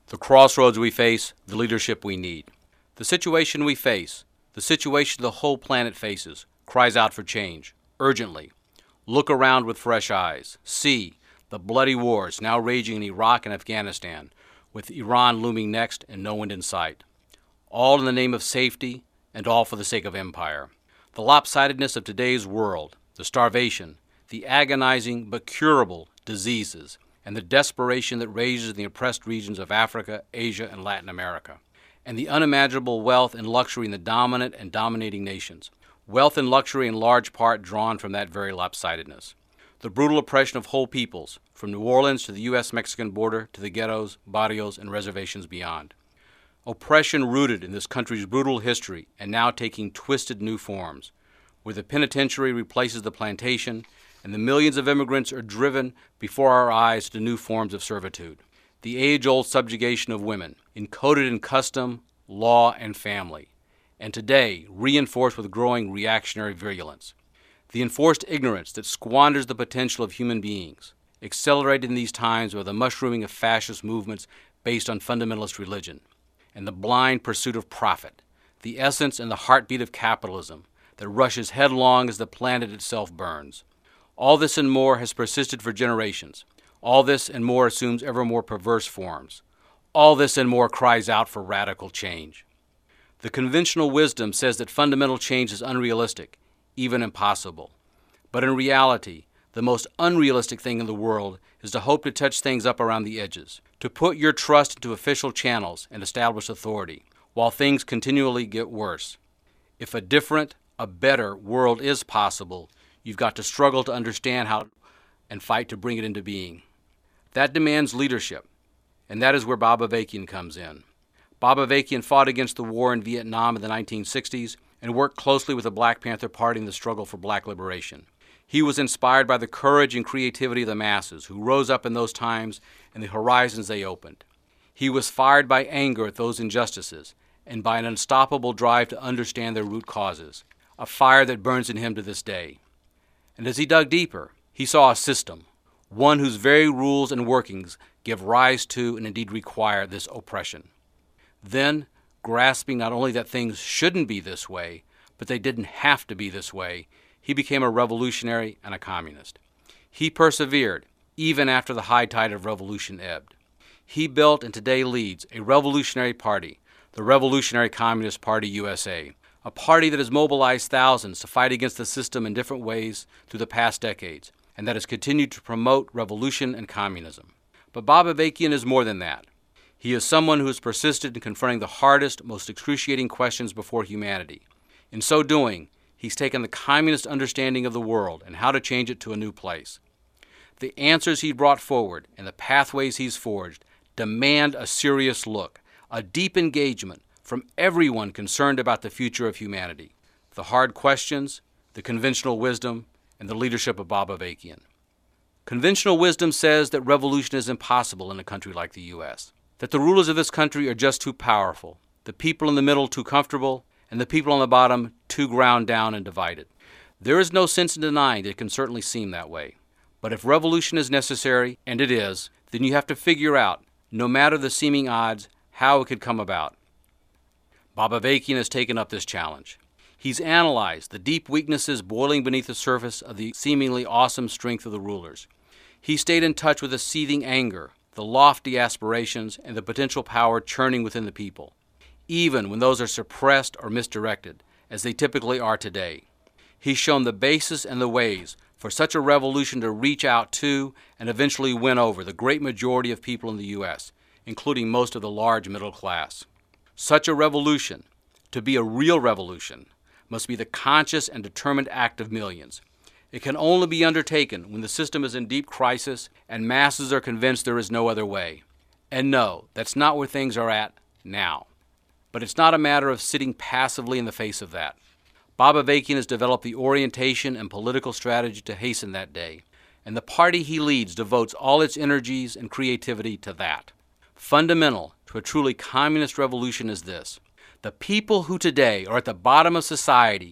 The crossroads we face, the leadership we need. The situation we face, the situation the whole planet faces, cries out for change, urgently. Look around with fresh eyes. See the bloody wars now raging in Iraq and Afghanistan, with Iran looming next and no end in sight. All in the name of safety and all for the sake of empire. The lopsidedness of today's world, the starvation, the agonizing but curable diseases, and the desperation that rages in the oppressed regions of Africa, Asia, and Latin America, and the unimaginable wealth and luxury in the dominant and dominating nations. Wealth and luxury in large part drawn from that very lopsidedness. The brutal oppression of whole peoples, from New Orleans to the U.S.-Mexican border to the ghettos, barrios, and reservations beyond. Oppression rooted in this country's brutal history and now taking twisted new forms, where the penitentiary replaces the plantation and the millions of immigrants are driven before our eyes to new forms of servitude. The age-old subjugation of women, encoded in custom, law, and family, and today reinforced with growing reactionary virulence. The enforced ignorance that squanders the potential of human beings, accelerated in these times by the mushrooming of fascist movements based on fundamentalist religion, and the blind pursuit of profit, the essence and the heartbeat of capitalism that rushes headlong as the planet itself burns. All this and more has persisted for generations. All this and more assumes ever more perverse forms. All this and more cries out for radical change. The conventional wisdom says that fundamental change is unrealistic, even impossible. But in reality, the most unrealistic thing in the world is to hope to touch things up around the edges, to put your trust into official channels and establish authority, while things continually get worse. If a different, a better world is possible, you've got to struggle to understand how and fight to bring it into being. That demands leadership, and that is where Bob Avakian comes in. Bob Avakian fought against the war in Vietnam in the 1960s and worked closely with the Black Panther Party in the struggle for black liberation. He was inspired by the courage and creativity of the masses who rose up in those times and the horizons they opened. He was fired by anger at those injustices and by an unstoppable drive to understand their root causes, a fire that burns in him to this day. And as he dug deeper, he saw a system, one whose very rules and workings give rise to and indeed require this oppression. Then, grasping not only that things shouldn't be this way, but they didn't have to be this way, he became a revolutionary and a communist. He persevered, even after the high tide of revolution ebbed. He built and today leads a revolutionary party, the Revolutionary Communist Party USA, a party that has mobilized thousands to fight against the system in different ways through the past decades, and that has continued to promote revolution and communism. But Bob Avakian is more than that. He is someone who has persisted in confronting the hardest, most excruciating questions before humanity. In so doing, he's taken the communist understanding of the world and how to change it to a new place. The answers he brought forward and the pathways he's forged demand a serious look, a deep engagement from everyone concerned about the future of humanity. The hard questions, the conventional wisdom, and the leadership of Bob Avakian. Conventional wisdom says that revolution is impossible in a country like the U.S., that the rulers of this country are just too powerful, the people in the middle too comfortable, and the people on the bottom too ground down and divided. There is no sense in denying that it can certainly seem that way. But if revolution is necessary, and it is, then you have to figure out, no matter the seeming odds, how it could come about. Bob Avakian has taken up this challenge. He's analyzed the deep weaknesses boiling beneath the surface of the seemingly awesome strength of the rulers. He stayed in touch with the seething anger, the lofty aspirations, and the potential power churning within the people, even when those are suppressed or misdirected, as they typically are today. He's shown the basis and the ways for such a revolution to reach out to and eventually win over the great majority of people in the U.S., including most of the large middle class. Such a revolution, to be a real revolution, must be the conscious and determined act of millions. It can only be undertaken when the system is in deep crisis and masses are convinced there is no other way. And no, that's not where things are at now. But it's not a matter of sitting passively in the face of that. Bob Avakian has developed the orientation and political strategy to hasten that day, and the party he leads devotes all its energies and creativity to that. Fundamental to a truly communist revolution is this: the people who today are at the bottom of society,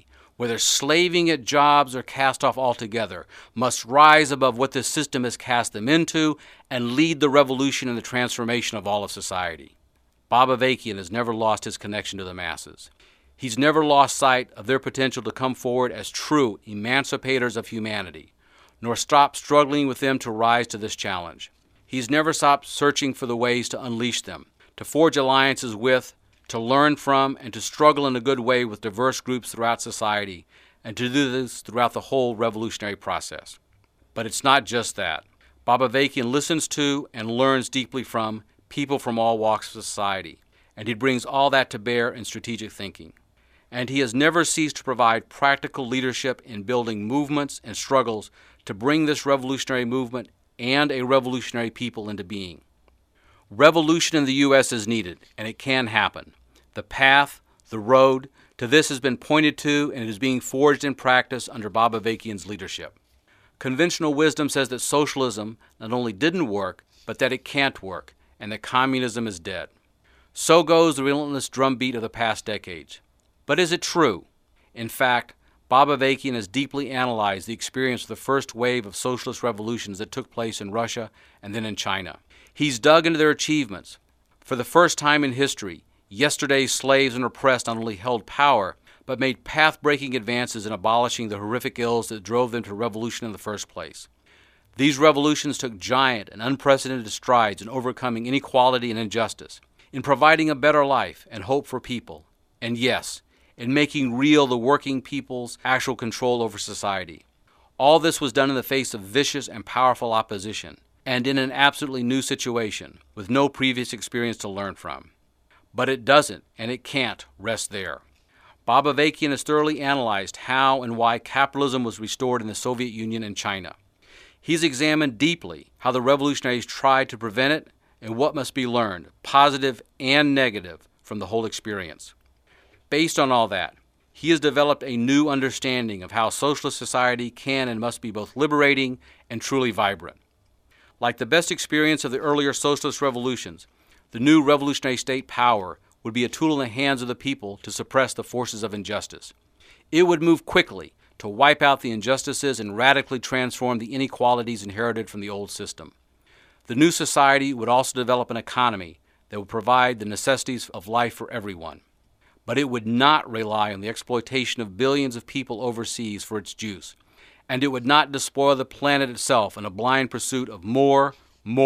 whether slaving at jobs or cast off altogether, must rise above what this system has cast them into and lead the revolution and the transformation of all of society. Bob Avakian has never lost his connection to the masses. He's never lost sight of their potential to come forward as true emancipators of humanity, nor stopped struggling with them to rise to this challenge. He's never stopped searching for the ways to unleash them, to forge alliances with, to learn from, and to struggle in a good way with diverse groups throughout society, and to do this throughout the whole revolutionary process. But it's not just that. Bob Avakian listens to and learns deeply from people from all walks of society, and he brings all that to bear in strategic thinking. And he has never ceased to provide practical leadership in building movements and struggles to bring this revolutionary movement and a revolutionary people into being. Revolution in the U.S. is needed, and it can happen. The path, the road to this has been pointed to, and it is being forged in practice under Bob Avakian's leadership. Conventional wisdom says that socialism not only didn't work, but that it can't work, and that communism is dead. So goes the relentless drumbeat of the past decades. But is it true? In fact, Bob Avakian has deeply analyzed the experience of the first wave of socialist revolutions that took place in Russia and then in China. He's dug into their achievements. For the first time in history, yesterday's slaves and oppressed not only held power, but made path-breaking advances in abolishing the horrific ills that drove them to revolution in the first place. These revolutions took giant and unprecedented strides in overcoming inequality and injustice, in providing a better life and hope for people, and yes, in making real the working people's actual control over society. All this was done in the face of vicious and powerful opposition, and in an absolutely new situation, with no previous experience to learn from. But it doesn't, and it can't, rest there. Bob Avakian has thoroughly analyzed how and why capitalism was restored in the Soviet Union and China. He's examined deeply how the revolutionaries tried to prevent it and what must be learned, positive and negative, from the whole experience. Based on all that, he has developed a new understanding of how socialist society can and must be both liberating and truly vibrant. Like the best experience of the earlier socialist revolutions, the new revolutionary state power would be a tool in the hands of the people to suppress the forces of injustice. It would move quickly to wipe out the injustices and radically transform the inequalities inherited from the old system. The new society would also develop an economy that would provide the necessities of life for everyone. But it would not rely on the exploitation of billions of people overseas for its juice, and it would not despoil the planet itself in a blind pursuit of more.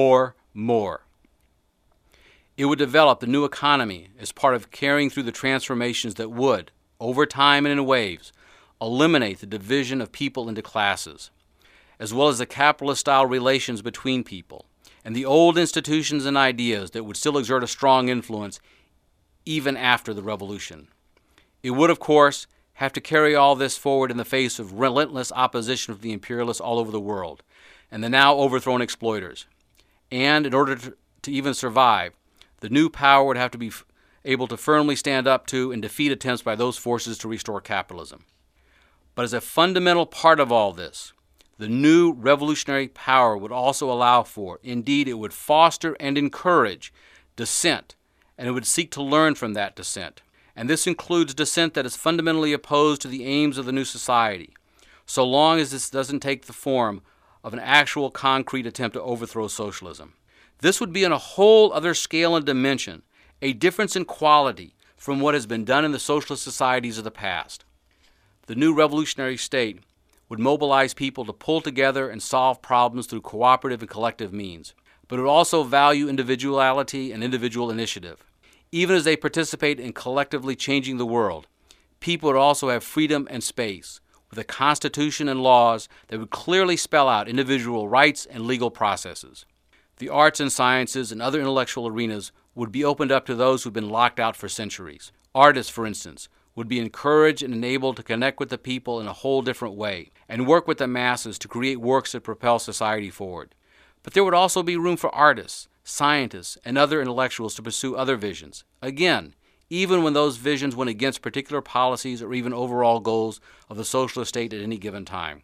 It would develop the new economy as part of carrying through the transformations that would, over time and in waves, eliminate the division of people into classes, as well as the capitalist-style relations between people, and the old institutions and ideas that would still exert a strong influence even after the revolution. It would, of course, have to carry all this forward in the face of relentless opposition from the imperialists all over the world and the now overthrown exploiters. And in order to even survive, the new power would have to be able to firmly stand up to and defeat attempts by those forces to restore capitalism. But as a fundamental part of all this, the new revolutionary power would also allow for, indeed it would foster and encourage, dissent, and it would seek to learn from that dissent. And this includes dissent that is fundamentally opposed to the aims of the new society, so long as this doesn't take the form of an actual concrete attempt to overthrow socialism. This would be on a whole other scale and dimension, a difference in quality from what has been done in the socialist societies of the past. The new revolutionary state would mobilize people to pull together and solve problems through cooperative and collective means, but it would also value individuality and individual initiative. Even as they participate in collectively changing the world, people would also have freedom and space, with a constitution and laws that would clearly spell out individual rights and legal processes. The arts and sciences and other intellectual arenas would be opened up to those who've been locked out for centuries. Artists, for instance, would be encouraged and enabled to connect with the people in a whole different way and work with the masses to create works that propel society forward. But there would also be room for artists, scientists, and other intellectuals to pursue other visions. Again, even when those visions went against particular policies or even overall goals of the socialist state at any given time.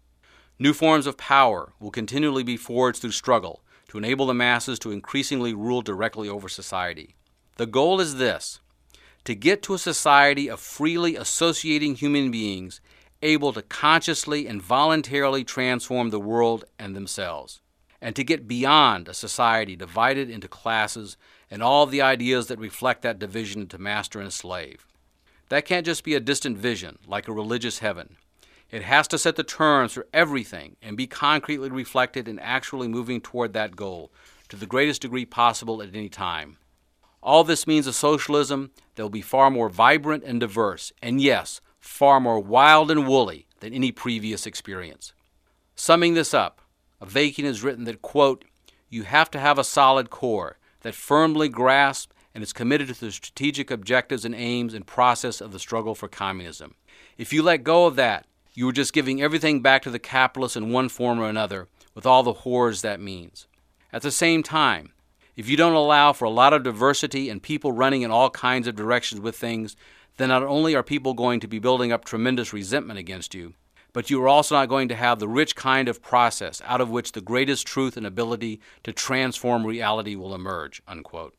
New forms of power will continually be forged through struggle to enable the masses to increasingly rule directly over society. The goal is this: to get to a society of freely associating human beings able to consciously and voluntarily transform the world and themselves, and to get beyond a society divided into classes and all the ideas that reflect that division into master and slave. That can't just be a distant vision like a religious heaven. It has to set the terms for everything and be concretely reflected in actually moving toward that goal to the greatest degree possible at any time. All this means a socialism that will be far more vibrant and diverse, and yes, far more wild and woolly than any previous experience. Summing this up, Avakian has written that, quote, "You have to have a solid core that firmly grasps and is committed to the strategic objectives and aims and process of the struggle for communism. If you let go of that, you are just giving everything back to the capitalists in one form or another, with all the horrors that means. At the same time, if you don't allow for a lot of diversity and people running in all kinds of directions with things, then not only are people going to be building up tremendous resentment against you, but you are also not going to have the rich kind of process out of which the greatest truth and ability to transform reality will emerge," unquote.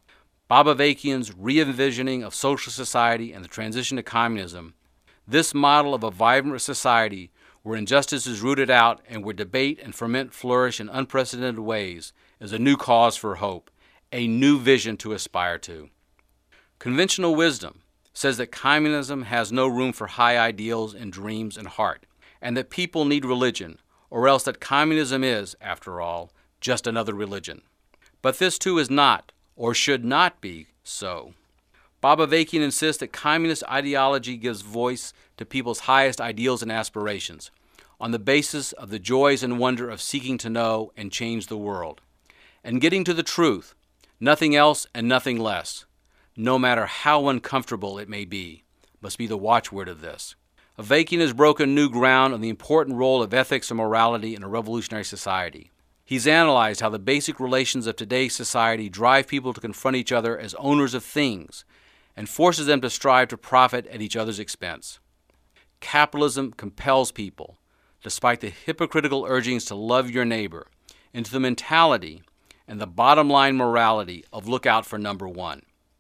Bob Avakian's re-envisioning of social society and the transition to communism, this model of a vibrant society where injustice is rooted out and where debate and ferment flourish in unprecedented ways, is a new cause for hope, a new vision to aspire to. Conventional wisdom says that communism has no room for high ideals and dreams and heart, and that people need religion, or else that communism is, after all, just another religion. But this too is not, or should not be, so. Bob Avakian insists that communist ideology gives voice to people's highest ideals and aspirations, on the basis of the joys and wonder of seeking to know and change the world, and getting to the truth, nothing else and nothing less, no matter how uncomfortable it may be, must be the watchword of this. Avakian has broken new ground on the important role of ethics and morality in a revolutionary society. He's analyzed how the basic relations of today's society drive people to confront each other as owners of things and forces them to strive to profit at each other's expense. Capitalism compels people, despite the hypocritical urgings to love your neighbor, into the mentality and the bottom line morality of look out for number one.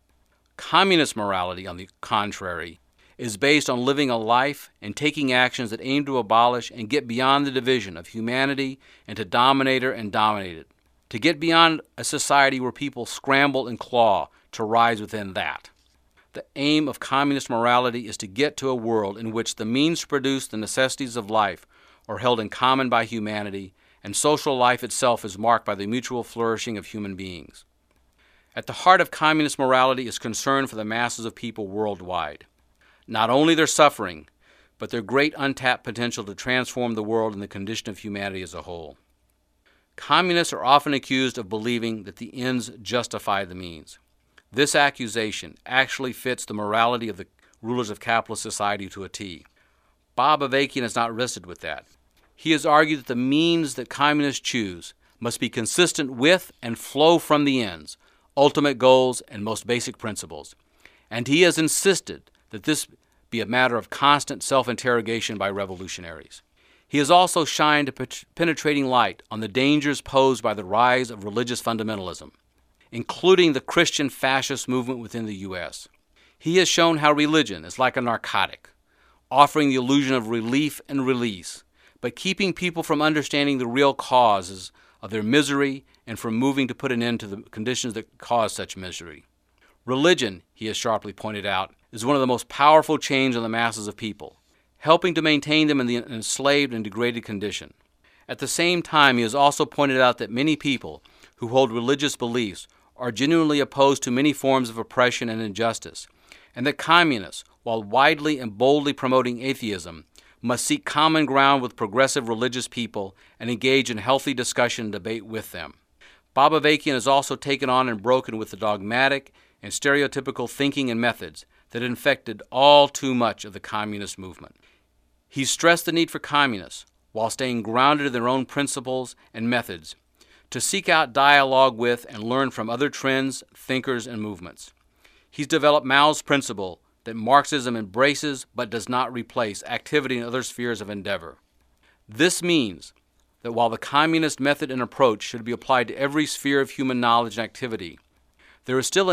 Communist morality, on the contrary, is based on living a life and taking actions that aim to abolish and get beyond the division of humanity into dominator and dominated, to get beyond a society where people scramble and claw to rise within that. The aim of communist morality is to get to a world in which the means to produce the necessities of life are held in common by humanity, and social life itself is marked by the mutual flourishing of human beings. At the heart of communist morality is concern for the masses of people worldwide. Not only their suffering, but their great untapped potential to transform the world and the condition of humanity as a whole. Communists are often accused of believing that the ends justify the means. This accusation actually fits the morality of the rulers of capitalist society to a T. Bob Avakian has not rested with that. He has argued that the means that communists choose must be consistent with and flow from the ends, ultimate goals, and most basic principles. And he has insisted that this be a matter of constant self-interrogation by revolutionaries. He has also shined a penetrating light on the dangers posed by the rise of religious fundamentalism, including the Christian fascist movement within the U.S. He has shown how religion is like a narcotic, offering the illusion of relief and release, but keeping people from understanding the real causes of their misery and from moving to put an end to the conditions that cause such misery. Religion, he has sharply pointed out, is one of the most powerful chains on the masses of people, helping to maintain them in the enslaved and degraded condition. At the same time, he has also pointed out that many people who hold religious beliefs are genuinely opposed to many forms of oppression and injustice, and that communists, while widely and boldly promoting atheism, must seek common ground with progressive religious people and engage in healthy discussion and debate with them. Bob Avakian has also taken on and broken with the dogmatic and stereotypical thinking and methods that infected all too much of the communist movement. He stressed the need for communists, while staying grounded in their own principles and methods, to seek out dialogue with and learn from other trends, thinkers, and movements. He's developed Mao's principle that Marxism embraces but does not replace activity in other spheres of endeavor. This means that while the communist method and approach should be applied to every sphere of human knowledge and activity, there is still a need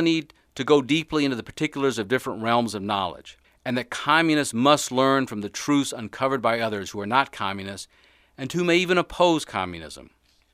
to go deeply into the particulars of different realms of knowledge, and that communists must learn from the truths uncovered by others who are not communists and who may even oppose communism.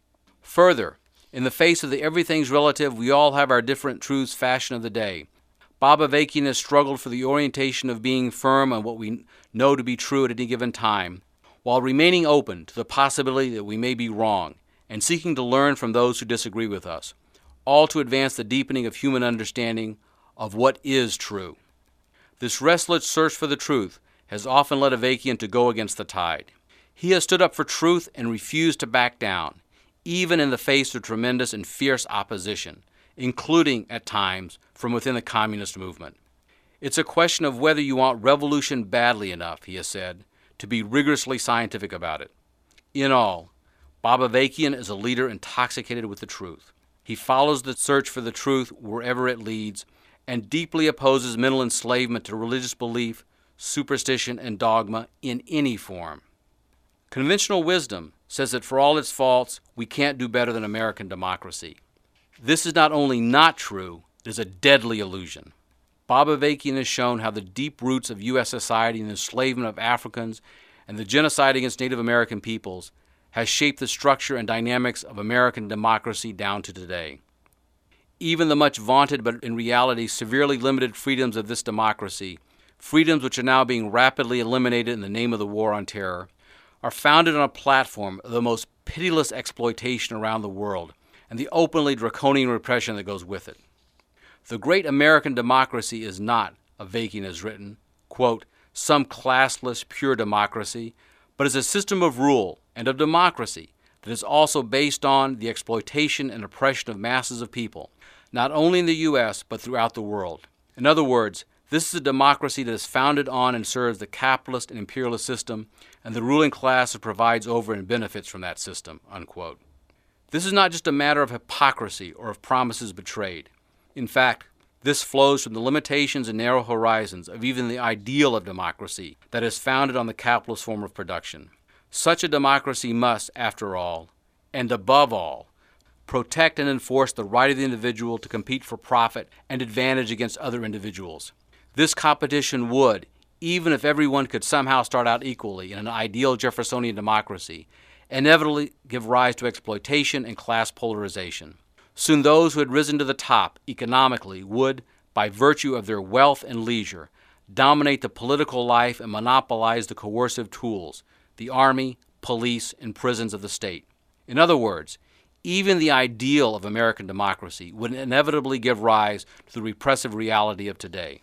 Further, in the face of the everything's relative, we all have our different truths fashion of the day. Bob Avakian has struggled for the orientation of being firm on what we know to be true at any given time, while remaining open to the possibility that we may be wrong, and seeking to learn from those who disagree with us, all to advance the deepening of human understanding of what is true. This restless search for the truth has often led Avakian to go against the tide. He has stood up for truth and refused to back down, even in the face of tremendous and fierce opposition, including, at times, from within the communist movement. It's a question of whether you want revolution badly enough, he has said, to be rigorously scientific about it. In all, Bob Avakian is a leader intoxicated with the truth. He follows the search for the truth wherever it leads, and deeply opposes mental enslavement to religious belief, superstition, and dogma in any form. Conventional wisdom says that for all its faults, we can't do better than American democracy. This is not only not true, it is a deadly illusion. Bob Avakian has shown how the deep roots of U.S. society and the enslavement of Africans and the genocide against Native American peoples has shaped the structure and dynamics of American democracy down to today. Even the much vaunted but in reality severely limited freedoms of this democracy, freedoms which are now being rapidly eliminated in the name of the war on terror, are founded on a platform of the most pitiless exploitation around the world and the openly draconian repression that goes with it. The great American democracy is not, Avakian has written, quote, some classless, pure democracy, but is a system of rule and of democracy that is also based on the exploitation and oppression of masses of people, not only in the U.S., but throughout the world. In other words, this is a democracy that is founded on and serves the capitalist and imperialist system and the ruling class that provides over and benefits from that system, unquote. This is not just a matter of hypocrisy or of promises betrayed. In fact, this flows from the limitations and narrow horizons of even the ideal of democracy that is founded on the capitalist form of production. Such a democracy must, after all, and above all, protect and enforce the right of the individual to compete for profit and advantage against other individuals. This competition would, even if everyone could somehow start out equally in an ideal Jeffersonian democracy, inevitably give rise to exploitation and class polarization. Soon those who had risen to the top economically would, by virtue of their wealth and leisure, dominate the political life and monopolize the coercive tools, the army, police, and prisons of the state. In other words, even the ideal of American democracy would inevitably give rise to the repressive reality of today.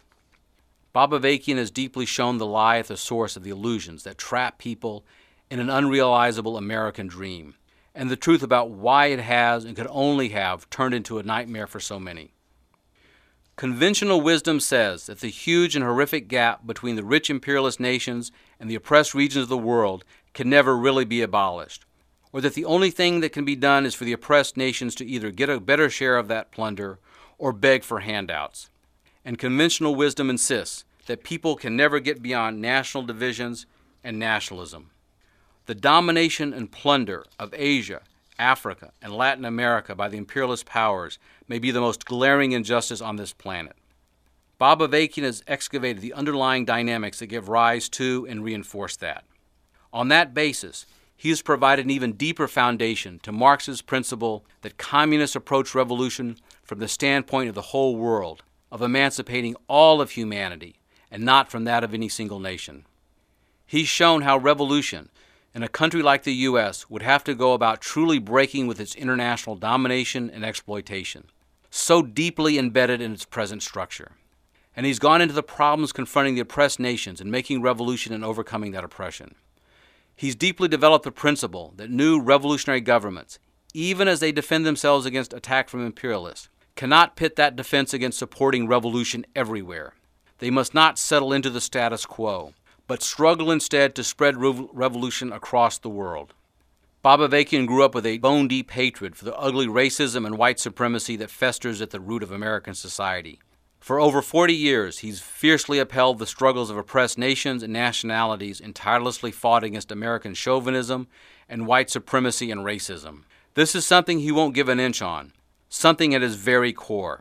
Bob Avakian has deeply shown the lie at the source of the illusions that trap people in an unrealizable American dream, and the truth about why it has and could only have turned into a nightmare for so many. Conventional wisdom says that the huge and horrific gap between the rich imperialist nations and the oppressed regions of the world can never really be abolished, or that the only thing that can be done is for the oppressed nations to either get a better share of that plunder or beg for handouts. And conventional wisdom insists that people can never get beyond national divisions and nationalism. The domination and plunder of Asia, Africa, and Latin America by the imperialist powers may be the most glaring injustice on this planet. Bob Avakian has excavated the underlying dynamics that give rise to and reinforce that. On that basis, he has provided an even deeper foundation to Marx's principle that communists approach revolution from the standpoint of the whole world, of emancipating all of humanity, and not from that of any single nation. He's shown how revolution in a country like the U.S. would have to go about truly breaking with its international domination and exploitation, so deeply embedded in its present structure. And he's gone into the problems confronting the oppressed nations and making revolution and overcoming that oppression. He's deeply developed the principle that new revolutionary governments, even as they defend themselves against attack from imperialists, cannot pit that defense against supporting revolution everywhere. They must not settle into the status quo, but struggle instead to spread revolution across the world. Bob Avakian grew up with a bone-deep hatred for the ugly racism and white supremacy that festers at the root of American society. For over 40 years, he's fiercely upheld the struggles of oppressed nations and nationalities and tirelessly fought against American chauvinism and white supremacy and racism. This is something he won't give an inch on, something at his very core. At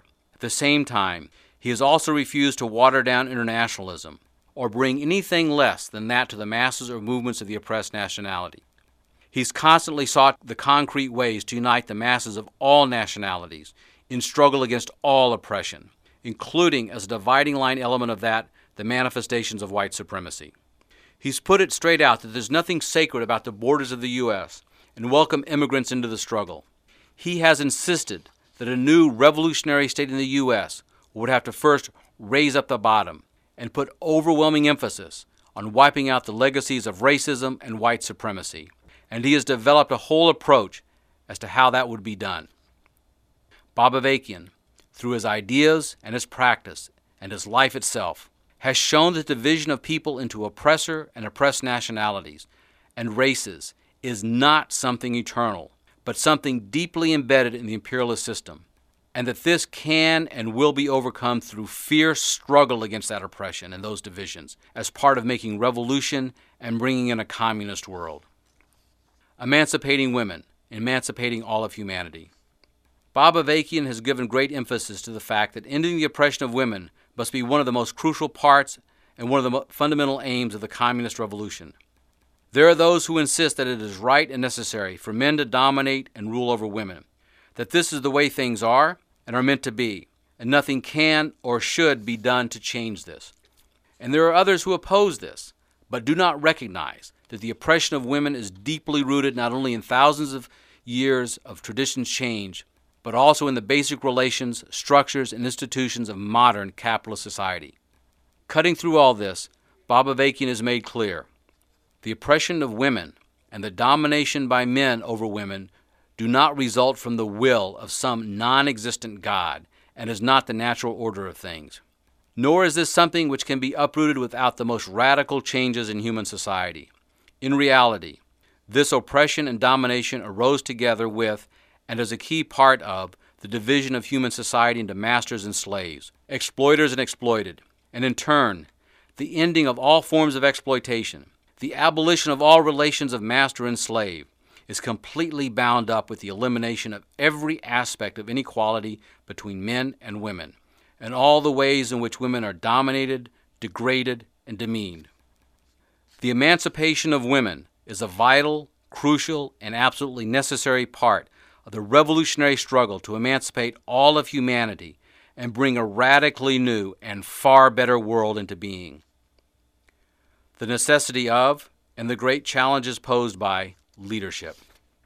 the same time, he has also refused to water down internationalism or bring anything less than that to the masses or movements of the oppressed nationality. He's constantly sought the concrete ways to unite the masses of all nationalities in struggle against all oppression, including as a dividing line element of that, the manifestations of white supremacy. He's put it straight out that there's nothing sacred about the borders of the U.S. and welcomed immigrants into the struggle. He has insisted that a new revolutionary state in the U.S. would have to first raise up the bottom and put overwhelming emphasis on wiping out the legacies of racism and white supremacy. And he has developed a whole approach as to how that would be done. Bob Avakian, through his ideas and his practice and his life itself, has shown that the division of people into oppressor and oppressed nationalities and races is not something eternal, but something deeply embedded in the imperialist system, and that this can and will be overcome through fierce struggle against that oppression and those divisions as part of making revolution and bringing in a communist world. Emancipating women, emancipating all of humanity. Bob Avakian has given great emphasis to the fact that ending the oppression of women must be one of the most crucial parts and one of the fundamental aims of the communist revolution. There are those who insist that it is right and necessary for men to dominate and rule over women, that this is the way things are and are meant to be, and nothing can or should be done to change this. And there are others who oppose this, but do not recognize that the oppression of women is deeply rooted not only in thousands of years of traditions change, but also in the basic relations, structures, and institutions of modern capitalist society. Cutting through all this, Bob Avakian has made clear the oppression of women and the domination by men over women do not result from the will of some non-existent God and is not the natural order of things. Nor is this something which can be uprooted without the most radical changes in human society. In reality, this oppression and domination arose together with and as a key part of the division of human society into masters and slaves, exploiters and exploited, and in turn, the ending of all forms of exploitation, the abolition of all relations of master and slave, is completely bound up with the elimination of every aspect of inequality between men and women, and all the ways in which women are dominated, degraded, and demeaned. The emancipation of women is a vital, crucial, and absolutely necessary part of the revolutionary struggle to emancipate all of humanity and bring a radically new and far better world into being. The necessity of and the great challenges posed by leadership.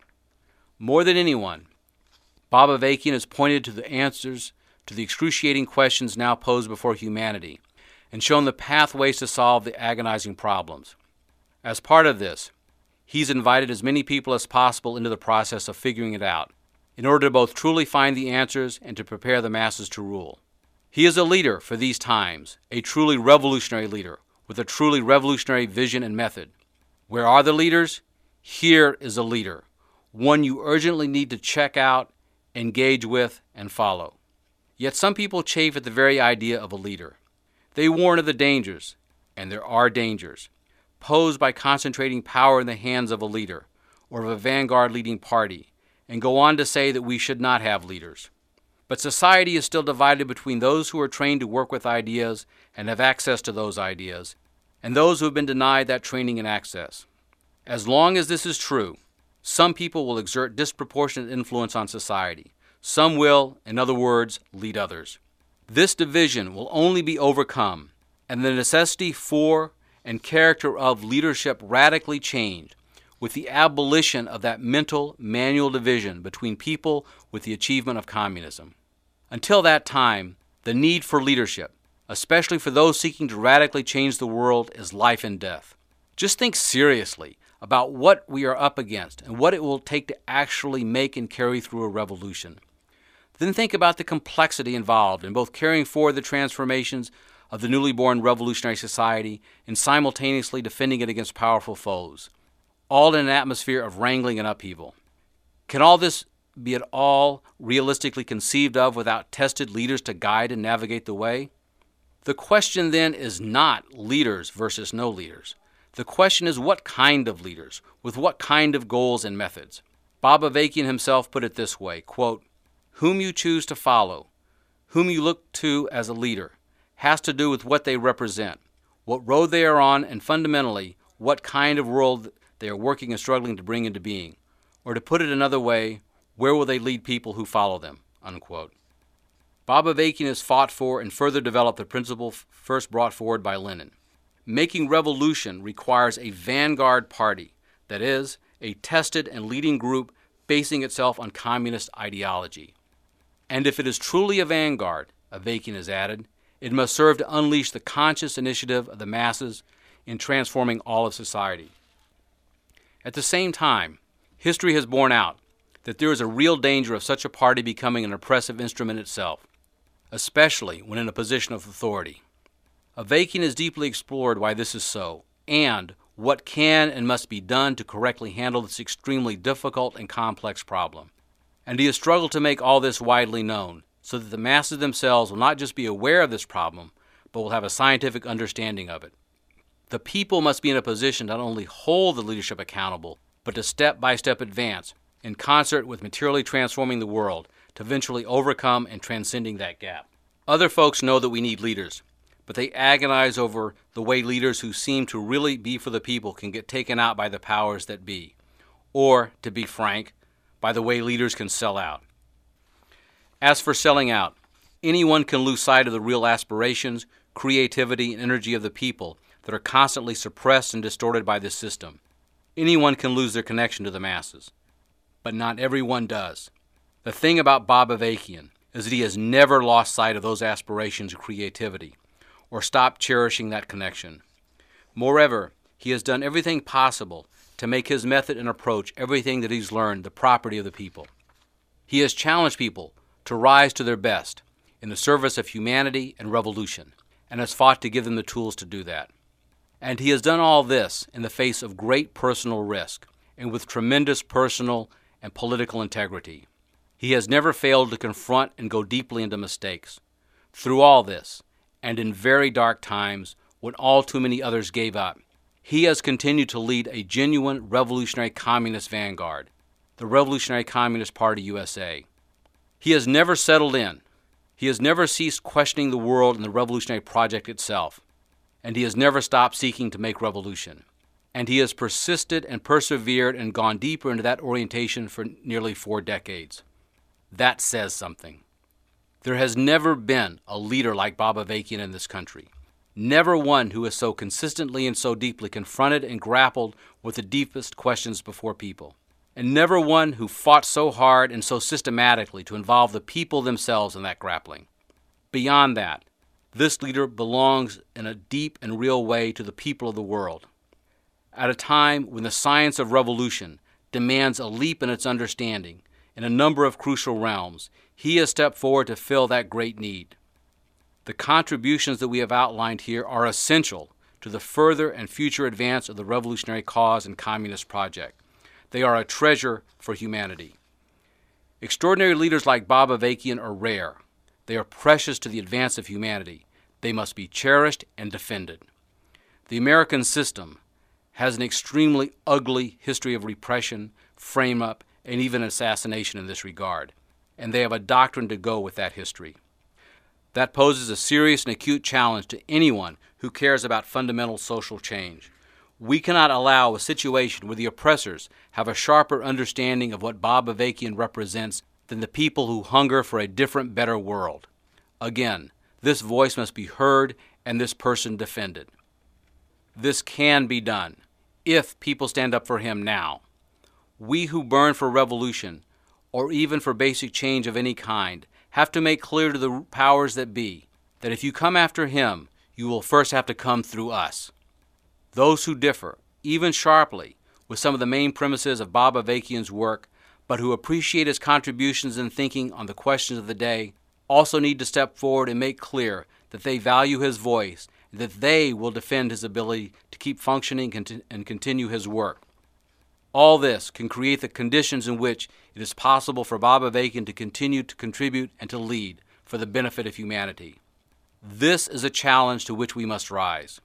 More than anyone, Bob Avakian has pointed to the answers to the excruciating questions now posed before humanity and shown the pathways to solve the agonizing problems. As part of this, he's invited as many people as possible into the process of figuring it out, in order to both truly find the answers and to prepare the masses to rule. He is a leader for these times, a truly revolutionary leader, with a truly revolutionary vision and method. Where are the leaders? Here is a leader, one you urgently need to check out, engage with, and follow. Yet some people chafe at the very idea of a leader. They warn of the dangers, and there are dangers, posed by concentrating power in the hands of a leader or of a vanguard leading party, and go on to say that we should not have leaders. But society is still divided between those who are trained to work with ideas and have access to those ideas, and those who have been denied that training and access. As long as this is true, some people will exert disproportionate influence on society. Some will, in other words, lead others. This division will only be overcome, and the necessity for and character of leadership radically changed with the abolition of that mental manual division between people with the achievement of communism. Until that time, the need for leadership, especially for those seeking to radically change the world, is life and death. Just think seriously about what we are up against and what it will take to actually make and carry through a revolution. Then think about the complexity involved in both carrying forward the transformations of the newly born revolutionary society and simultaneously defending it against powerful foes, all in an atmosphere of wrangling and upheaval. Can all this be at all realistically conceived of without tested leaders to guide and navigate the way? The question then is not leaders versus no leaders. The question is what kind of leaders, with what kind of goals and methods. Bob Avakian himself put it this way, quote, "Whom you choose to follow, whom you look to as a leader, has to do with what they represent, what road they are on, and fundamentally, what kind of world they are working and struggling to bring into being. Or to put it another way, where will they lead people who follow them?" Unquote. Bob Avakian has fought for and further developed the principle first brought forward by Lenin. Making revolution requires a vanguard party, that is, a tested and leading group basing itself on communist ideology. And if it is truly a vanguard, Avakian has added, it must serve to unleash the conscious initiative of the masses in transforming all of society. At the same time, history has borne out that there is a real danger of such a party becoming an oppressive instrument itself, especially when in a position of authority. Avakian has deeply explored why this is so, and what can and must be done to correctly handle this extremely difficult and complex problem. And he has struggled to make all this widely known, so that the masses themselves will not just be aware of this problem, but will have a scientific understanding of it. The people must be in a position to not only hold the leadership accountable, but to step-by-step advance, in concert with materially transforming the world, to eventually overcome and transcending that gap. Other folks know that we need leaders, but they agonize over the way leaders who seem to really be for the people can get taken out by the powers that be, or, to be frank, by the way leaders can sell out. As for selling out, anyone can lose sight of the real aspirations, creativity, and energy of the people that are constantly suppressed and distorted by this system. Anyone can lose their connection to the masses, but not everyone does. The thing about Bob Avakian is that he has never lost sight of those aspirations of creativity, or stopped cherishing that connection. Moreover, he has done everything possible to make his method and approach, everything that he's learned, the property of the people. He has challenged people to rise to their best in the service of humanity and revolution, and has fought to give them the tools to do that. And he has done all this in the face of great personal risk, and with tremendous personal and political integrity. He has never failed to confront and go deeply into mistakes. Through all this, and in very dark times when all too many others gave up, he has continued to lead a genuine revolutionary communist vanguard, the Revolutionary Communist Party USA. He has never settled in. He has never ceased questioning the world and the revolutionary project itself. And he has never stopped seeking to make revolution. And he has persisted and persevered and gone deeper into that orientation for nearly 4 decades. That says something. There has never been a leader like Bob Avakian in this country. Never one who has so consistently and so deeply confronted and grappled with the deepest questions before people. And never one who fought so hard and so systematically to involve the people themselves in that grappling. Beyond that, this leader belongs in a deep and real way to the people of the world. At a time when the science of revolution demands a leap in its understanding in a number of crucial realms, he has stepped forward to fill that great need. The contributions that we have outlined here are essential to the further and future advance of the revolutionary cause and communist project. They are a treasure for humanity. Extraordinary leaders like Bob Avakian are rare. They are precious to the advance of humanity. They must be cherished and defended. The American system has an extremely ugly history of repression, frame-up, and even assassination in this regard, and they have a doctrine to go with that history. That poses a serious and acute challenge to anyone who cares about fundamental social change. We cannot allow a situation where the oppressors have a sharper understanding of what Bob Avakian represents than the people who hunger for a different, better world. Again, this voice must be heard and this person defended. This can be done if people stand up for him now. We who burn for revolution, or even for basic change of any kind, have to make clear to the powers that be that if you come after him, you will first have to come through us. Those who differ, even sharply, with some of the main premises of Bob Avakian's work, but who appreciate his contributions in thinking on the questions of the day, also need to step forward and make clear that they value his voice, and that they will defend his ability to keep functioning and continue his work. All this can create the conditions in which it is possible for Bob Avakian to continue to contribute and to lead for the benefit of humanity. This is a challenge to which we must rise.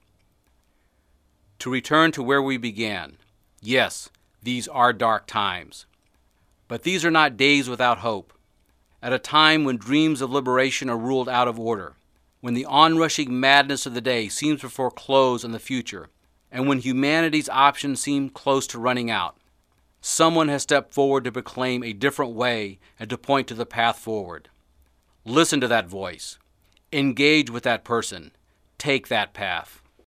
To return to where we began, yes, these are dark times. But these are not days without hope. At a time when dreams of liberation are ruled out of order, when the onrushing madness of the day seems to foreclose on the future, and when humanity's options seem close to running out, someone has stepped forward to proclaim a different way and to point to the path forward. Listen to that voice. Engage with that person. Take that path.